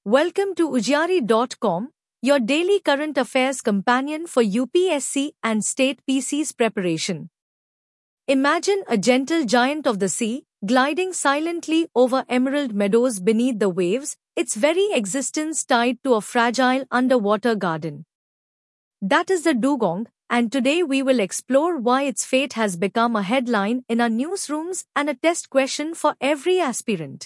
Welcome to Ujjari.com, your daily current affairs companion for UPSC and state PC's preparation. Imagine a gentle giant of the sea, gliding silently over emerald meadows beneath the waves, its very existence tied to a fragile underwater garden. That is the dugong, and today we will explore why its fate has become a headline in our newsrooms and a test question for every aspirant.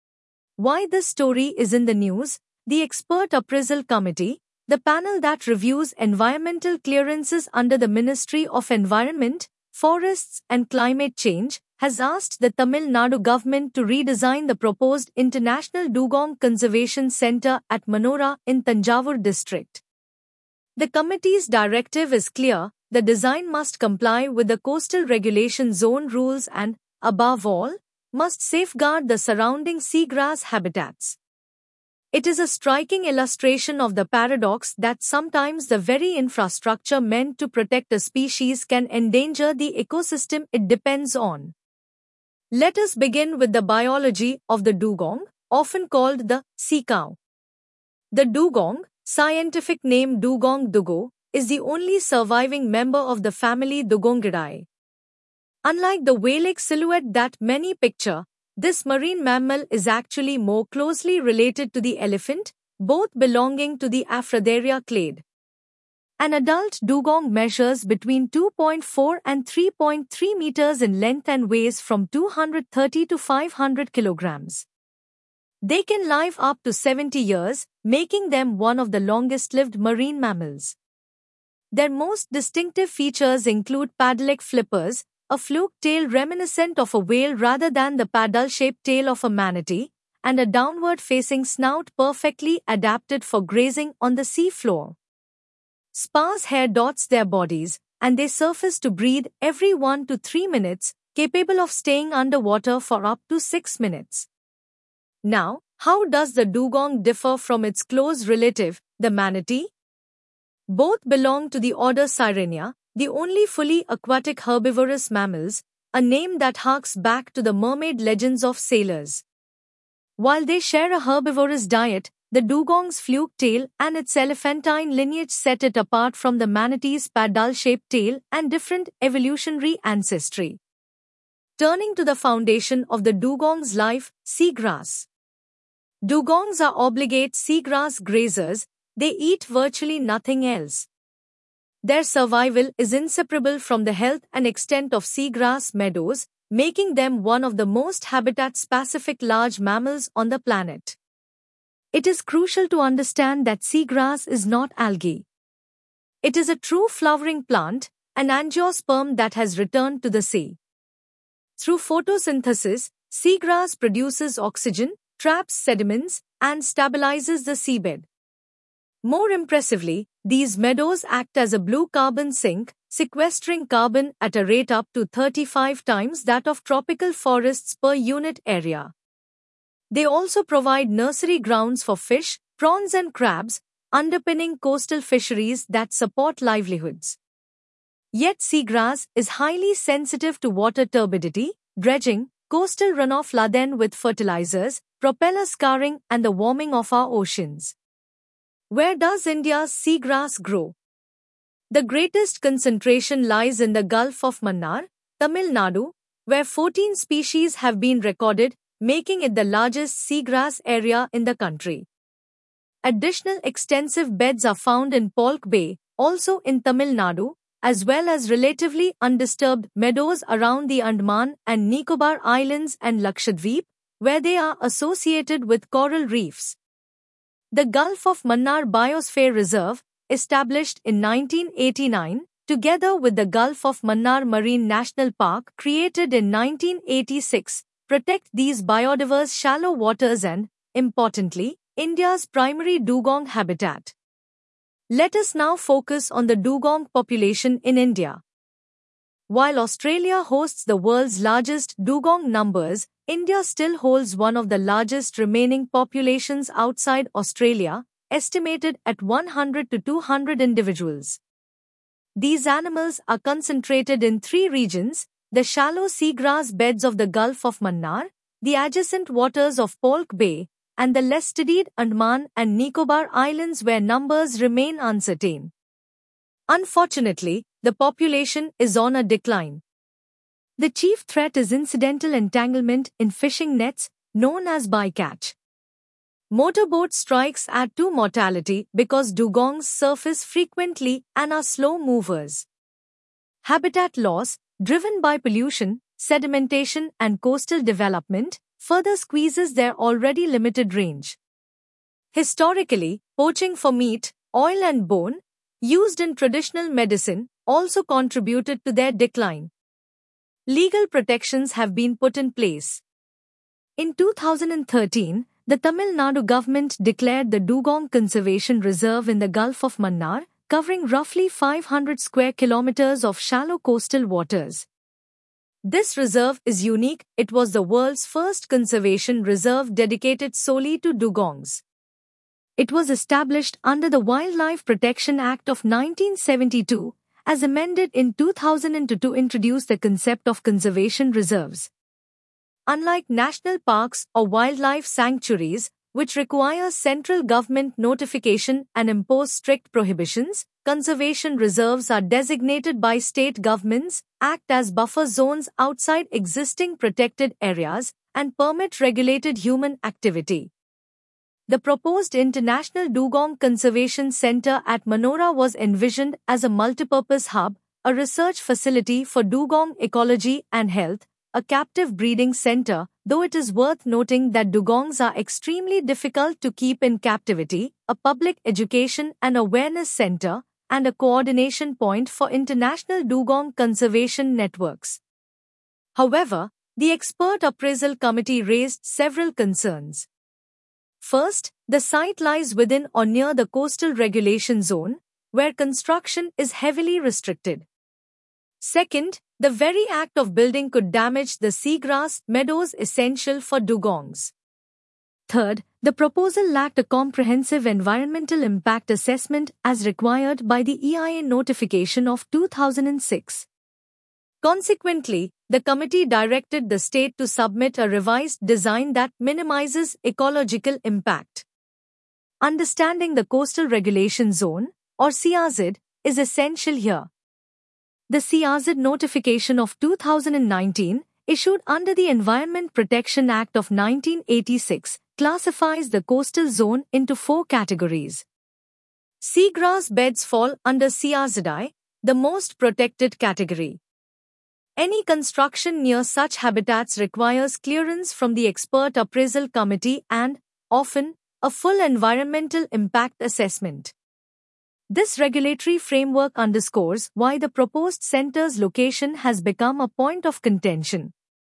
Why this story is in the news? The Expert Appraisal Committee, the panel that reviews environmental clearances under the Ministry of Environment, Forests and Climate Change, has asked the Tamil Nadu government to redesign the proposed International Dugong Conservation Centre at Manora in Tanjavur district. The committee's directive is clear: the design must comply with the Coastal Regulation Zone rules and, above all, must safeguard the surrounding seagrass habitats. It is a striking illustration of the paradox that sometimes the very infrastructure meant to protect a species can endanger the ecosystem it depends on. Let us begin with the biology of the dugong, often called the sea cow. The dugong, scientific name Dugong dugo, is the only surviving member of the family Dugongidae. Unlike the whale-like silhouette that many picture, this marine mammal is actually more closely related to the elephant, both belonging to the Aphroderia clade. An adult dugong measures between 2.4 and 3.3 meters in length and weighs from 230 to 500 kilograms. They can live up to 70 years, making them one of the longest-lived marine mammals. Their most distinctive features include paddle-like flippers, a fluke tail reminiscent of a whale rather than the paddle-shaped tail of a manatee, and a downward-facing snout perfectly adapted for grazing on the sea floor. Sparse hair dots their bodies, and they surface to breathe every 1 to 3 minutes, capable of staying underwater for up to 6 minutes. Now, how does the dugong differ from its close relative, the manatee? Both belong to the order Sirenia, the only fully aquatic herbivorous mammals, a name that harks back to the mermaid legends of sailors. While they share a herbivorous diet, the dugong's fluke tail and its elephantine lineage set it apart from the manatee's paddle-shaped tail and different evolutionary ancestry. Turning to the foundation of the dugong's life, seagrass. Dugongs are obligate seagrass grazers. They eat virtually nothing else. Their survival is inseparable from the health and extent of seagrass meadows, making them one of the most habitat-specific large mammals on the planet. It is crucial to understand that seagrass is not algae. It is a true flowering plant, an angiosperm that has returned to the sea. Through photosynthesis, seagrass produces oxygen, traps sediments, and stabilizes the seabed. More impressively, these meadows act as a blue carbon sink, sequestering carbon at a rate up to 35 times that of tropical forests per unit area. They also provide nursery grounds for fish, prawns and crabs, underpinning coastal fisheries that support livelihoods. Yet seagrass is highly sensitive to water turbidity, dredging, coastal runoff laden with fertilizers, propeller scarring and the warming of our oceans. Where does India's seagrass grow? The greatest concentration lies in the Gulf of Mannar, Tamil Nadu, where 14 species have been recorded, making it the largest seagrass area in the country. Additional extensive beds are found in Polk Bay, also in Tamil Nadu, as well as relatively undisturbed meadows around the Andaman and Nicobar Islands and Lakshadweep, where they are associated with coral reefs. The Gulf of Mannar Biosphere Reserve, established in 1989, together with the Gulf of Mannar Marine National Park created in 1986, protect these biodiverse shallow waters and, importantly, India's primary dugong habitat. Let us now focus on the dugong population in India. While Australia hosts the world's largest dugong numbers, India still holds one of the largest remaining populations outside Australia, estimated at 100 to 200 individuals. These animals are concentrated in 3 regions: the shallow seagrass beds of the Gulf of Mannar, the adjacent waters of Polk Bay, and the less studied Andaman and Nicobar Islands where numbers remain uncertain. Unfortunately, the population is on a decline. The chief threat is incidental entanglement in fishing nets, known as bycatch. Motorboat strikes add to mortality because dugongs surface frequently and are slow movers. Habitat loss, driven by pollution, sedimentation and coastal development, further squeezes their already limited range. Historically, poaching for meat, oil and bone, used in traditional medicine, also contributed to their decline. Legal protections have been put in place. In 2013, the Tamil Nadu government declared the Dugong Conservation Reserve in the Gulf of Mannar, covering roughly 500 square kilometers of shallow coastal waters. This reserve is unique. It was the world's first conservation reserve dedicated solely to dugongs. It was established under the Wildlife Protection Act of 1972, as amended in 2002 to introduce the concept of conservation reserves. Unlike national parks or wildlife sanctuaries, which require central government notification and impose strict prohibitions, conservation reserves are designated by state governments, act as buffer zones outside existing protected areas, and permit regulated human activity. The proposed International Dugong Conservation Center at Manora was envisioned as a multipurpose hub, a research facility for dugong ecology and health, a captive breeding center, though it is worth noting that dugongs are extremely difficult to keep in captivity, a public education and awareness center, and a coordination point for international dugong conservation networks. However, the expert appraisal committee raised several concerns. First, the site lies within or near the coastal regulation zone, where construction is heavily restricted. Second, the very act of building could damage the seagrass meadows essential for dugongs. Third, the proposal lacked a comprehensive environmental impact assessment as required by the EIA notification of 2006. Consequently, the committee directed the state to submit a revised design that minimizes ecological impact. Understanding the Coastal Regulation Zone, or CRZ, is essential here. The CRZ notification of 2019, issued under the Environment Protection Act of 1986, classifies the coastal zone into 4 categories. Seagrass beds fall under CRZI, the most protected category. Any construction near such habitats requires clearance from the Expert Appraisal Committee and, often, a full environmental impact assessment. This regulatory framework underscores why the proposed center's location has become a point of contention.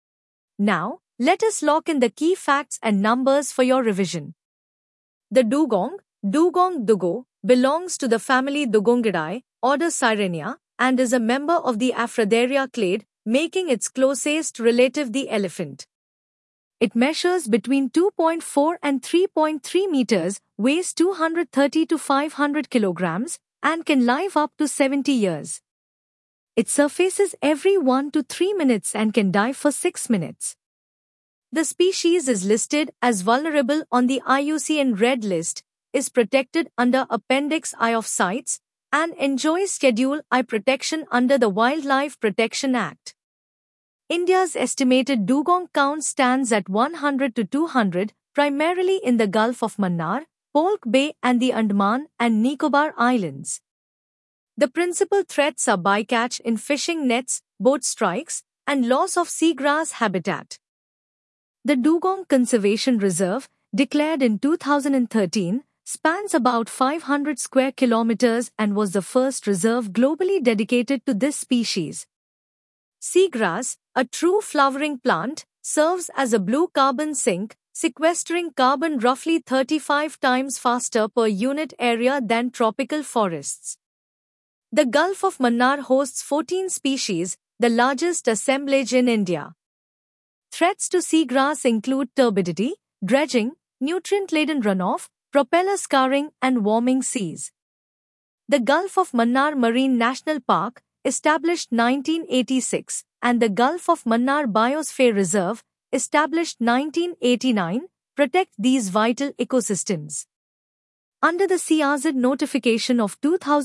Now, let us lock in the key facts and numbers for your revision. The dugong, Dugong dugo, belongs to the family Dugongidae, order Sirenia, and is a member of the Aphroderia clade, making its closest relative the elephant. It measures between 2.4 and 3.3 meters, weighs 230 to 500 kilograms, and can live up to 70 years. It surfaces every 1 to 3 minutes and can dive for 6 minutes. The species is listed as vulnerable on the IUCN Red List, is protected under Appendix I of CITES, and enjoys Schedule I protection under the Wildlife Protection Act. India's estimated dugong count stands at 100 to 200, primarily in the Gulf of Mannar, Polk Bay and the Andaman and Nicobar Islands. The principal threats are bycatch in fishing nets, boat strikes, and loss of seagrass habitat. The Dugong Conservation Reserve, declared in 2013, spans about 500 square kilometers and was the first reserve globally dedicated to this species. Seagrass, a true flowering plant, serves as a blue carbon sink, sequestering carbon roughly 35 times faster per unit area than tropical forests. The Gulf of Mannar hosts 14 species, the largest assemblage in India. Threats to seagrass include turbidity, dredging, nutrient-laden runoff, propeller scarring, and warming seas. The Gulf of Mannar Marine National Park, established 1986, and the Gulf of Mannar Biosphere Reserve, established 1989, protect these vital ecosystems. Under the CRZ notification of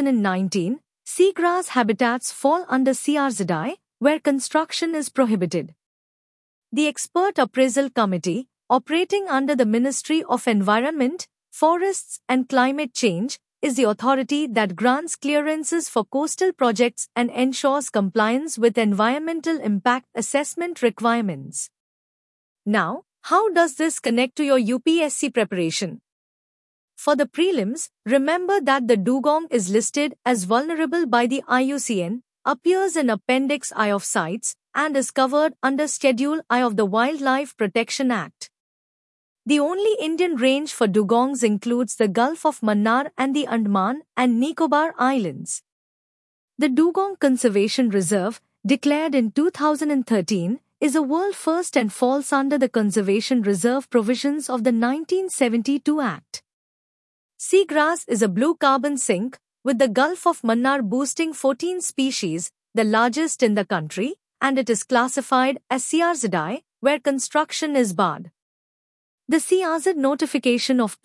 2019, seagrass habitats fall under CRZI, where construction is prohibited. The Expert Appraisal Committee, operating under the Ministry of Environment, Forests and Climate Change, is the authority that grants clearances for coastal projects and ensures compliance with environmental impact assessment requirements. Now, how does this connect to your UPSC preparation? For the prelims, remember that the dugong is listed as vulnerable by the IUCN, appears in Appendix I of CITES, and is covered under Schedule I of the Wildlife Protection Act. The only Indian range for dugongs includes the Gulf of Mannar and the Andaman and Nicobar Islands. The Dugong Conservation Reserve, declared in 2013, is a world first and falls under the Conservation Reserve provisions of the 1972 Act. Seagrass is a blue carbon sink, with the Gulf of Mannar boasting 14 species, the largest in the country, and it is classified as CRZI, where construction is barred. The CRZ notification of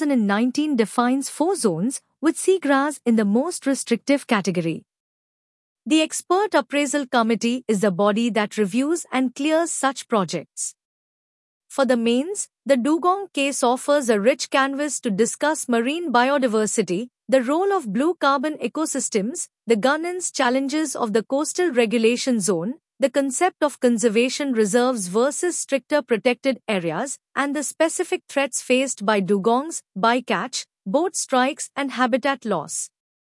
2019 defines 4 zones, with seagrass in the most restrictive category. The Expert Appraisal Committee is the body that reviews and clears such projects. For the mains, the dugong case offers a rich canvas to discuss marine biodiversity, the role of blue carbon ecosystems, the governance challenges of the coastal regulation zone, the concept of conservation reserves versus stricter protected areas, and the specific threats faced by dugongs, bycatch, boat strikes, and habitat loss.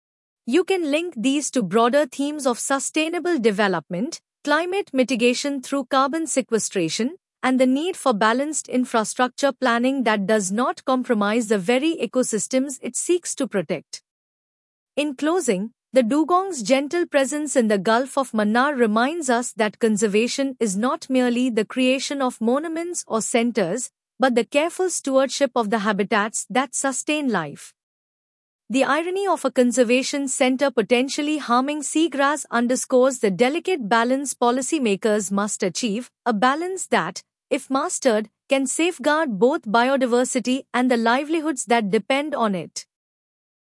You can link these to broader themes of sustainable development, climate mitigation through carbon sequestration, and the need for balanced infrastructure planning that does not compromise the very ecosystems it seeks to protect. In closing, the dugong's gentle presence in the Gulf of Mannar reminds us that conservation is not merely the creation of monuments or centers, but the careful stewardship of the habitats that sustain life. The irony of a conservation center potentially harming seagrass underscores the delicate balance policymakers must achieve, a balance that, if mastered, can safeguard both biodiversity and the livelihoods that depend on it.